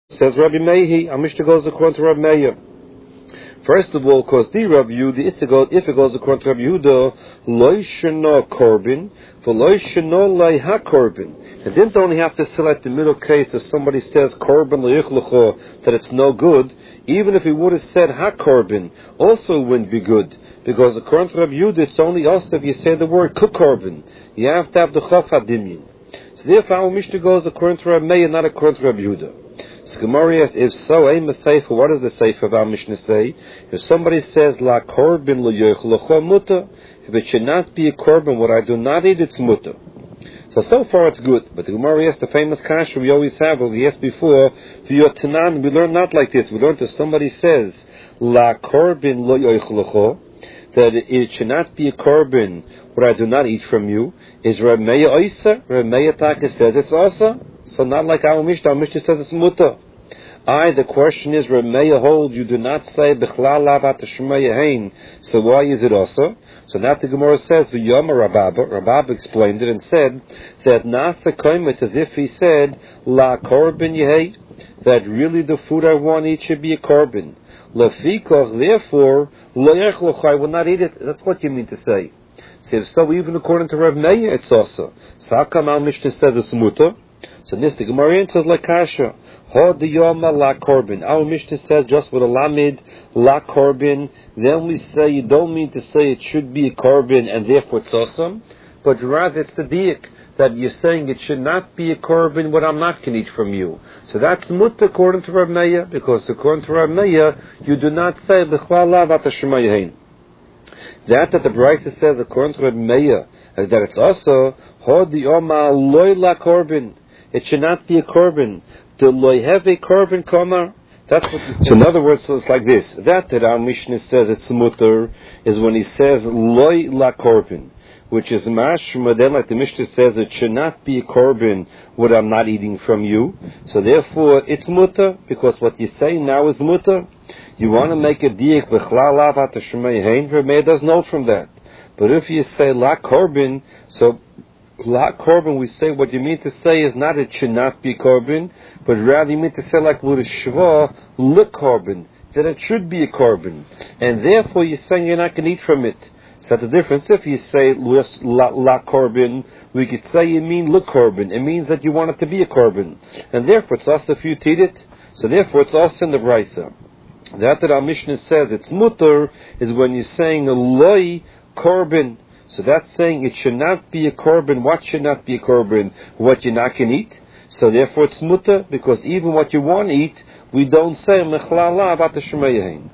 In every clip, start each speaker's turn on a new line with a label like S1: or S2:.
S1: Says Rabbi Meir, our Mishnah goes according to Rabbi Meir. First of all, because the Rabbi Yehuda, if it goes according to Rabbi Yehuda, lo shena korbin, for lo shena lei ha korbin. It didn't only have to select the middle case if somebody says korbin leyichlecho, that it's no good. Even if he would have said ha korbin, also wouldn't be good. Because according to Rabbi Yehuda, it's only also if you say the word kukorbin. You have to have the chaf hadimyin. So therefore, our Mishnah goes according to Rabbi Meir, not according to Rabbi Yehuda. So Gemara asks, if so, aim a seifa, what does the seifa of our Mishnah say? If somebody says, la korbin leyochlecho muta, if it should not be a korban, what I do not eat, it's muta. So far it's good. But the Gemara asks the famous kasha we always have, we asked before, for your tanan, we learn not like this. We learn if somebody says, la korbin leyochlecho, that it should not be a korban, what I do not eat from you, is Reb Meir oisa? Reb Meir Taka says it's also. So not like our Mishnah says it's muta. The question is, Reb Meir holds you do not say b'chlal lavat shmei hein. So why is it also? So now the Gemara says v'yoma Rababa. Rababa explained it and said that nasa koimet, as if he said la korban yehei, that really the food I want to eat should be a korban. Lefikoch, therefore lo yechloch, I will not eat it. That's what you mean to say. So even according to Reb Meir, it's also. So how come our Mishnah says it's muta? So this the Gemara says like kasha. Ha diyoma la korbin. Our Mishnah says just with a lamid la korbin. Then we say you don't mean to say it should be a korbin and therefore it's awesome, but rather it's the diak that you're saying it should not be a korbin what I'm not going to eat from you. So that's muta according to Reb Meir, because according to Reb Meir you do not say b'chlal lavat shmei hein. That the Brisa says according to Reb Meir is that it's also ha diyoma loy la korbin. It should not be a korban. Do loy have a korban kamar? That's what. So in other words, so it's like this. That our Mishnah says it's mutter is when he says loy la korban, which is mashma. Then, like the Mishnah says, it should not be a korban what I'm not eating from you. So therefore, it's mutter because what you say now is mutter. You want to make a diak b'chlal lavat shmei hein. Rameir does note from that. But if you say la korban, so la korban, we say what you mean to say is not it should not be korban, but rather you mean to say like with a shva, le korban, that it should be a korban, and therefore you're saying you're not going to eat from it. So that's the difference. If you say la korban, we could say you mean le korban. It means that you want it to be a korban, and therefore it's also if you eat it. So therefore it's also in the brisa. That our Mishnah says it's mutter is when you're saying loy korban. So that's saying it should not be a korban. What should not be a korban? What you're not going to eat. So therefore it's muta, because even what you want to eat, we don't say mechlala about the shmei.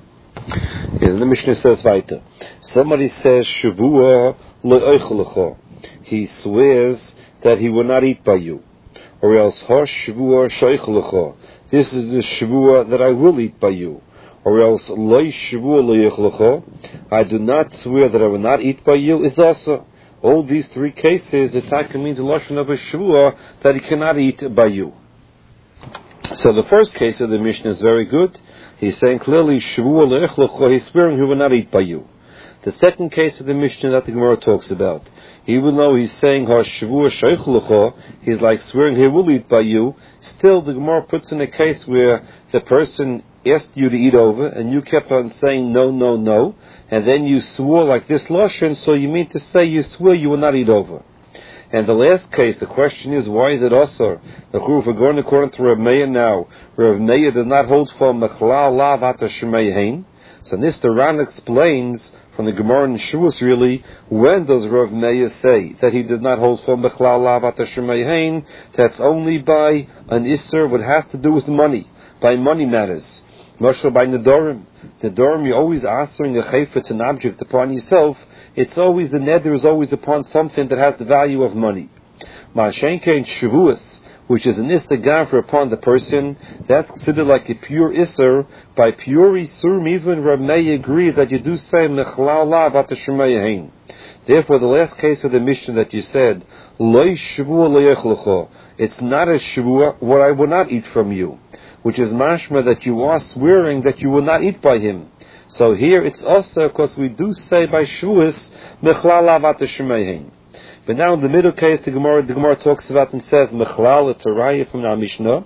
S1: The Mishnah says weiter. Somebody says shavua le'oichlecha. He swears that he will not eat by you, or else ha shavua sheichlecha. This is the shavua that I will eat by you. Or else, loy shvu leyichlecha, I do not swear that I will not eat by you, is also. All these three cases, it means a lashon of a shvua that he cannot eat by you. So the first case of the Mishnah is very good. He's saying clearly, shvu leyichlecha, he's swearing he will not eat by you. The second case of the Mishnah that the Gemara talks about, even though he's saying ha shvu sheichlecha, he's like swearing he will eat by you, still the Gemara puts in a case where the person asked you to eat over, and you kept on saying no, no, no, and then you swore like this lashon, so you mean to say you swear you will not eat over. And the last case, the question is, why is it also? The Churuf, we're going according to Rav Meir now. Rav Meir does not hold for mechlal lavat shmei hein. So this the Ran explains from the Gemara in Shavuos really, when does Rav Meir say that he does not hold for mechlal lavat shmei hein? That's only by an isser, what has to do with money, by money matters. Moshe by Nedorim. Nedorim, you're always answering a chayfetz, an object upon yourself. It's always, the neder is always upon something that has the value of money. Ma'ashenke in Shavuos, which is an isser gavra upon the person, that's considered like a pure isser. By pure isurim, even Rav Meir agrees that you do say mechlal lavat shmei hein. Therefore, the last case of the Mishnah that you said, loy shavua le'echlecha, it's not a shavua, what I will not eat from you, which is mashma that you are swearing that you will not eat by him. So here it's also because we do say by Shavuos mechlal lavat shmei hein. But now in the middle case, the Gemara talks about and says mechlal, it's a raya from our Mishnah.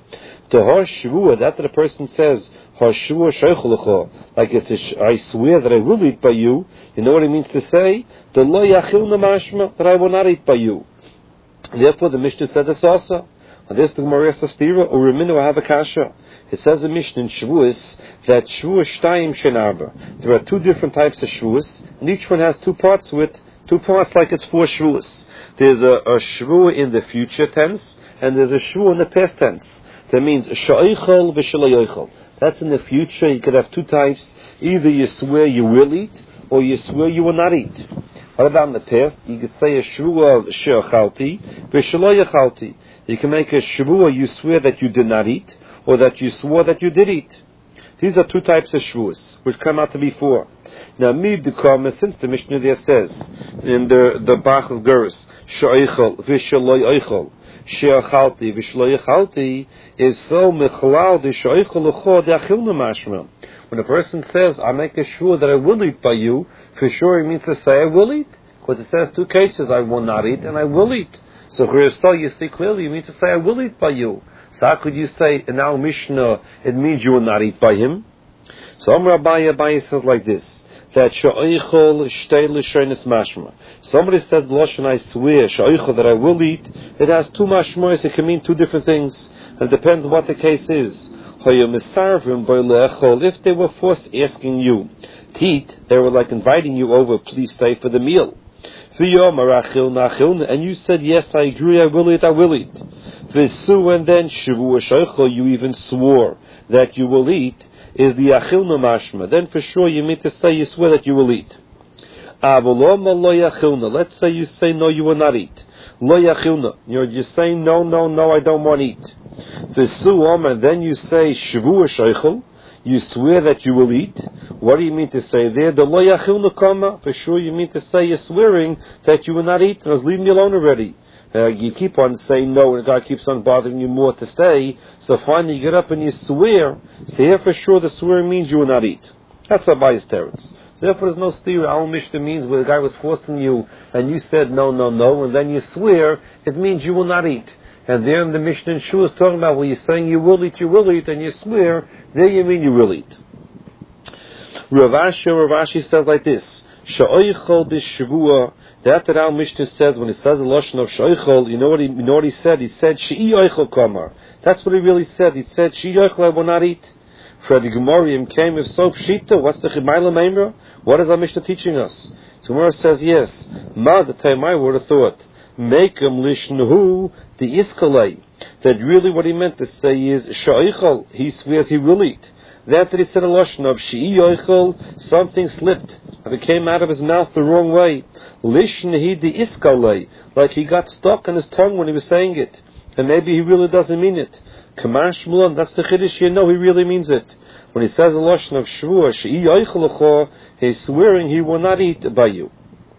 S1: To har shvua, that the person says, har shvua sheichel, like it's I swear that I will eat by you. You know what it means to say? The lo yachilna mashma, that I will not eat by you. Therefore, the Mishnah said this also. On this, the Gemara says, "Stira uriminu have a kasha." It says in Mishnah in Shavuos that Shavuos shtayim shenarba. There are two different types of Shavuos, and each one has two parts to it. Two parts like it's four Shavuos. There's a Shavuos in the future tense, and there's a Shavuos in the past tense. That means sha'oichel v'shalayoichel. That's in the future. You could have two types. Either you swear you will eat, or you swear you will not eat. What about in the past? You could say a Shavuos she'achalti v'shalayoichalti. You can make a Shavuos you swear that you did not eat, or that you swore that you did eat. These are two types of Shavuos, which come out to be four. Now, since the Mishnah there says, in the Bach's Gerus, she'oichel v'shalayoichel, she'achalti v'shalayoichalti, is so mechalal the she'oichel l'cho de achilna mashma. When a person says, I make a Shavuos that I will eat by you, for sure he means to say I will eat. Because it says two cases, I will not eat and I will eat. So you see clearly, you mean to say I will eat by you. So how could you say in our Mishnah it means you will not eat by him? So Abaye says like this, that she'oichel shtei l'shonis mashma. Somebody says Lashon I swear she'oichel that I will eat. It has two mashmois. It can mean two different things. It depends what the case is. If they were forced asking you to eat, they were like inviting you over, please stay for the meal. And you said, yes, I agree, I will eat. And then you even swore that you will eat, is the achilna mashma. Then for sure you mean to say you swear that you will eat. Let's say you say no, you will not eat. You're saying no, I don't want to eat. And then you say shvua sheichel, you swear that you will eat. What do you mean to say there? The lo yachilna kama. For sure you mean to say you're swearing that you will not eat. Just leave me alone already. You keep on saying no, and God keeps on bothering you more to stay. So finally you get up and you swear. So here for sure the swearing means you will not eat. That's Abaye's teretz. So therefore there's no steer. Our Mishnah means where the guy was forcing you and you said no, and then you swear, it means you will not eat. And there in the Mishnah in Shua is talking about where you're saying you will eat, and you swear, there you mean you will eat. Rav Ashi says like this, Sha'oichel de Shavua. That our Mishnah says when it says the Lashon of Sha'oichel, you know what he said? He said She'i Oichel Kamar. That's what he really said. He said She'i Oichel, I will not eat. Freddy Gemorium came if so pshita. What's the Chimayla Memra? What is our Mishnah teaching us? So Gemara says yes. Ma the time I would have thought. Make him lishnahu the iskalei. That really what he meant to say is Sha'oichel. He swears he will eat. That he said a lashon of she'i yoichel, something slipped. It came out of his mouth the wrong way. Lishnahi the iskalei, like he got stuck on his tongue when he was saying it, and maybe he really doesn't mean it. Kamash mulan, that's the chiddush. You know he really means it. When he says a lashon of shvua she'i yoichel, he's swearing he will not eat by you.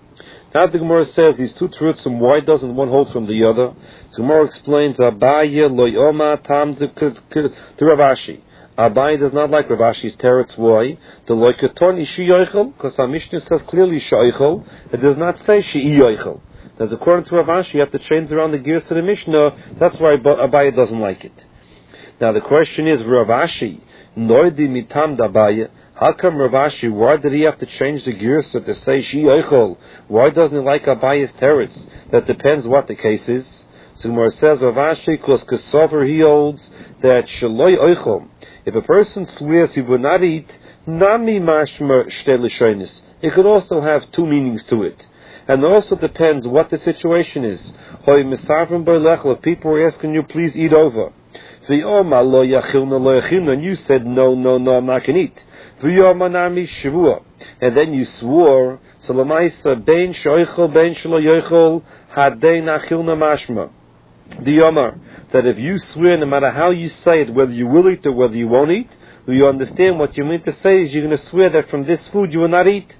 S1: Now the Gemara says these two truths, and why doesn't one hold from the other? So Gemara explains Abaye lo yoma tam to Rav Ashi. Abaye does not like Rav Ashi's teretz. Why? The loikaton ishi yoichel, because our Mishnah says clearly shoichel. It does not say she'i yoichel. That's according to Rav Ashi. You have to change around the gears to the Mishnah. That's why Abaye doesn't like it. Now the question is, Rav Ashi noidi mitam d'Abaye. How come Rav Ashi, why did he have to change the gears to say she'i yoichel? Why doesn't he like Abaye's teretz? That depends what the case is. So Gemara says Rav Ashi, because Kesover he holds that shaloi oichel. If a person swears he will not eat, nami mashma shtei l'shonis. It could also have two meanings to it. And it also depends what the situation is. Hoi misavrim b'lechel, if people are asking you, please eat over. V'yoma lo yachilna, and you said, no, I'm not going to eat. V'yoma nami shavua. And then you swore, so l'maisa, bein shoichel, bein shelo yoichel, hadein achilna mashma. The Yomar, that if you swear, no matter how you say it, whether you will eat or whether you won't eat, you understand what you mean to say is you're going to swear that from this food you will not eat.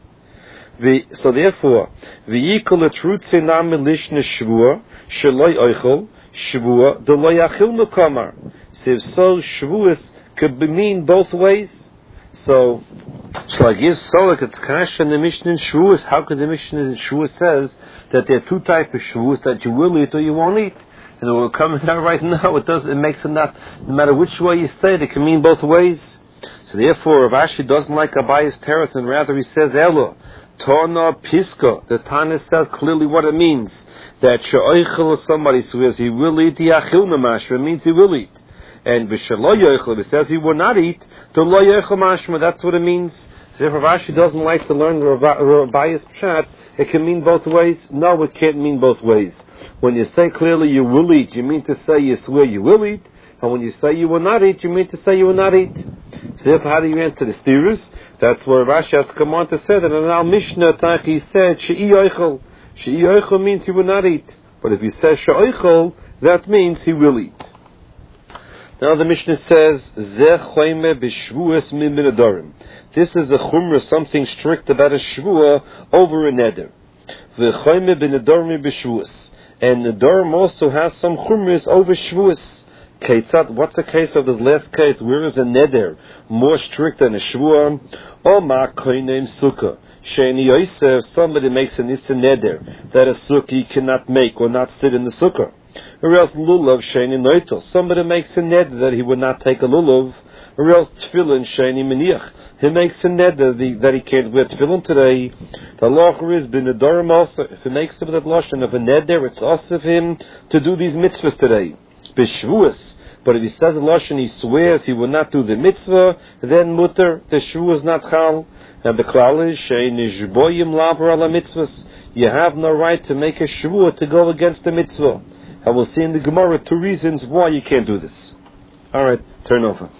S1: So therefore, v'yikol etrutze nami lishne shvua, sheloi oichel, shvua, de lo yachil nukamar. So if so, shvuas could mean both ways. So I guess like it's kasha in the Mishnah in shvuas. How could the Mishnah in shvuas says that there are two types of shvuas, that you will eat or you won't eat? And we're coming out right now, it makes it not, no matter which way you say it, it can mean both ways. So therefore, Rav Ashi doesn't like Abaye's teretz, and rather he says, Elo, Tona Piska. The Tana says clearly what it means. That she'oichel somebody swears he will eat, yachil namashma, means he will eat. And v'shelo yoichel, it says he will not eat, the lo yoichel mashma, that's what it means. So if Rav Ashi doesn't like to learn Abaye's pshat, it can mean both ways. No, it can't mean both ways. When you say clearly you will eat, you mean to say you swear you will eat. And when you say you will not eat, you mean to say you will not eat. So therefore, how do you answer the steerers? That's where Rashi has to come on to say that. And now Mishnah, he said, She'i yoichel. She'i yoichel means he will not eat. But if he says she'oichel, that means he will eat. Now the Mishnah says, Zeh choyme b'shvuas min adorim. This is a chumrah, something strict about a shvuah over a neder. V'choyme b'nedorim b'shvuas. And nedorim also has some chumras over shvuas. Keitzad, what's the case of this last case? Where is a neder more strict than a shvuah? O ma koinem sukkah. Sheini Yosef, somebody makes an issa neder that a sukkah cannot make or not sit in the sukkah. Or else lulav sheini noitel. Somebody makes a neder that he would not take a lulav. Or else tefillin sheini meniach. He makes a neder that he can't wear tefillin today. The law is bin nedarim also. If he makes it with a lashon of a neder, it's also of him to do these mitzvahs today. B'shvuas. But if he says a lashon, he swears he will not do the mitzvah, then mutter, the shvuah is not chal. And the klal is, she'nishboyim laver ala mitzvahs. You have no right to make a shvuah to go against the mitzvah. I will see in the Gemara 2 reasons why you can't do this. Alright, turn over.